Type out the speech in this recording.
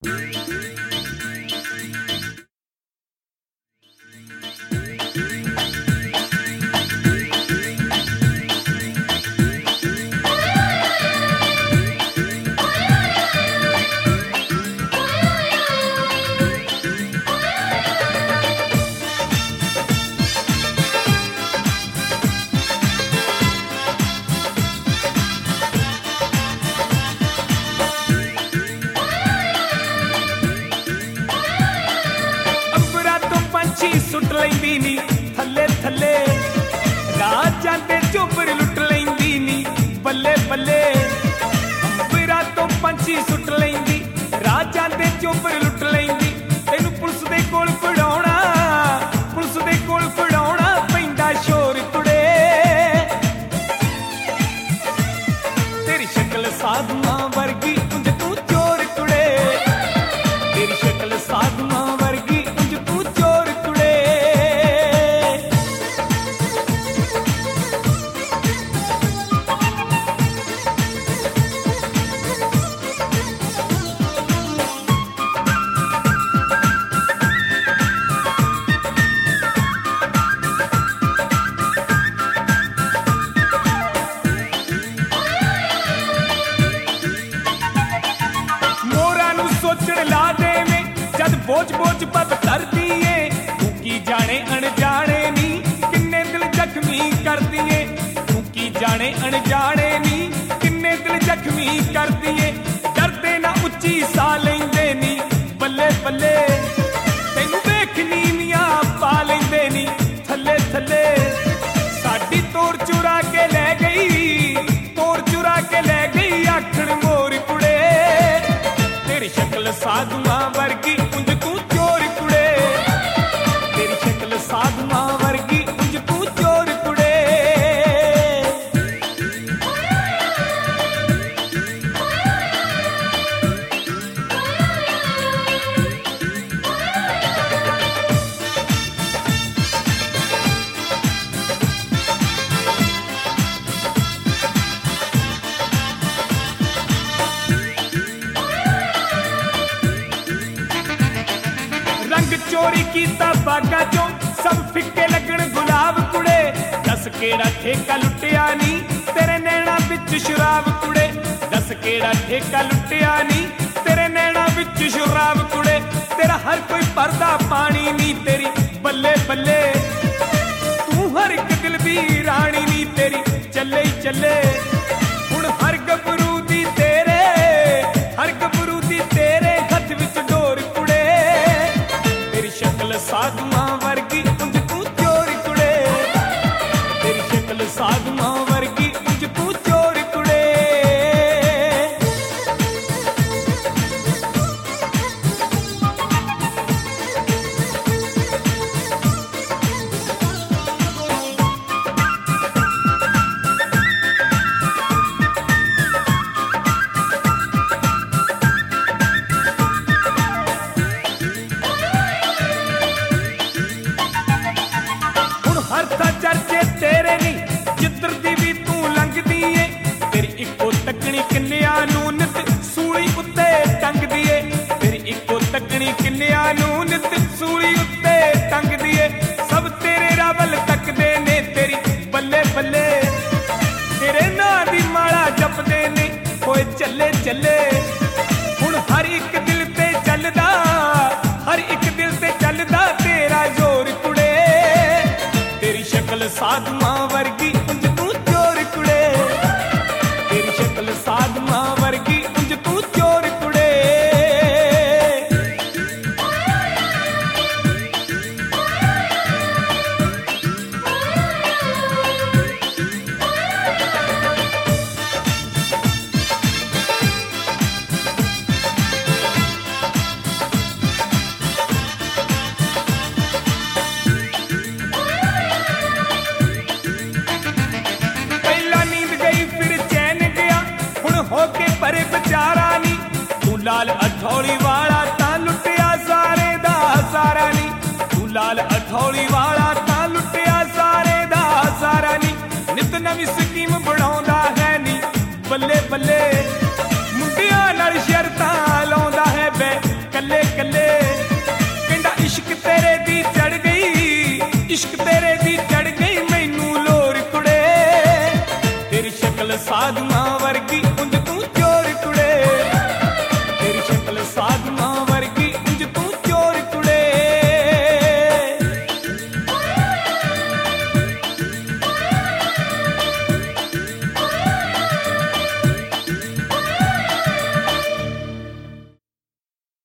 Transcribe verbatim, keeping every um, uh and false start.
suit लैंदी नी थले थले राजां दे चोबर लुट लैंदी नी बल्ले बल्ले अंबरा तो पंछी सुट लैंदी राजां दे चोबर लुट लैंदी तैनू पुलिस दे कोल फड़ाउणा पुलिस दे कोल फड़ाउणा पैंदा शोर कुड़े तेरी शक्ल साधुआं वर्गी उंज तू चोर कुड़े तेरी शक्ल साधुआं वर्गी उंज तू चोर कुड़े सोचण ला दे में जद बोझ बोझ पत कर दिए तू की जाने अनजाने नी किन्ने दिल जख्मी कर दिए तू की जाने अनजाने नी किन्ने दिल जख्मी कर दिए डरदे ना उच्ची सा लेंदे नी बल्ले बल्ले तैनू वेख नीवियां पा लेंदे नी थले थले साडी तोड़ चुरा के ले गई तोड़ चुरा के ले गई आखड़ मोर कुड़े तेरी शक्ल साधुआं वर्गी उंज तू चोर कुड़े तेरी शक्ल साधुआं वर्गी उंज तू चोर कुड़े चोरी कीता बागा चो सब फिक्के लगन गुलाब कुड़े दस केड़ा ठेका लुटिया नी तेरे नैना विच शराब कुड़े दस केड़ा ठेका लुटिया नी तेरे नैना विच शराब कुड़े तेरा हर कोई पर्दा पानी नी तेरी बल्ले बल्ले तू हर एक दिल दी रानी नी तेरी चले ही चले हुण हर गबरू दी तेरे हर गबरू दी तेरे हथ विच डोर कुड़े शक्ल साधुआं वर्गी उंज तू चोर कुड़े तेरी शक्ल साधुआं वर्गी उंज तू चोर कुड़े चर्चे तेरे नी जिधर दी भी तू लंघदी ए तेरी इको तकनी किन्निया नू नित सूली उत्ते टंगदी ए तेरी इको तकनी किन्निया नू नित सूली उत्ते टंगदी ए सब तेरे रावल तकदे ने तेरी बल्ले बल्ले तेरे नां दी माला जपदे ने होए चले चले हुण हर एक दिल ते चलदा हर एक दिल ते चलदा तेरा जोर कुड़े शक्ल साधुआं वर्गी उंज तू चोर कुड़े तेरी शक्ल साधुआं वर्गी उंज तू चोर कुड़े होके परे बेचारा नी तू लाल अठौली वाला ता लुटिया सारे दा सारा नी तू लाल अठौली वाला ता लुटिया सारे दा सारा नी नित नवी स्कीम बनाउंदा है नी बल्ले बल्ले मुंडियां नाल शर्तां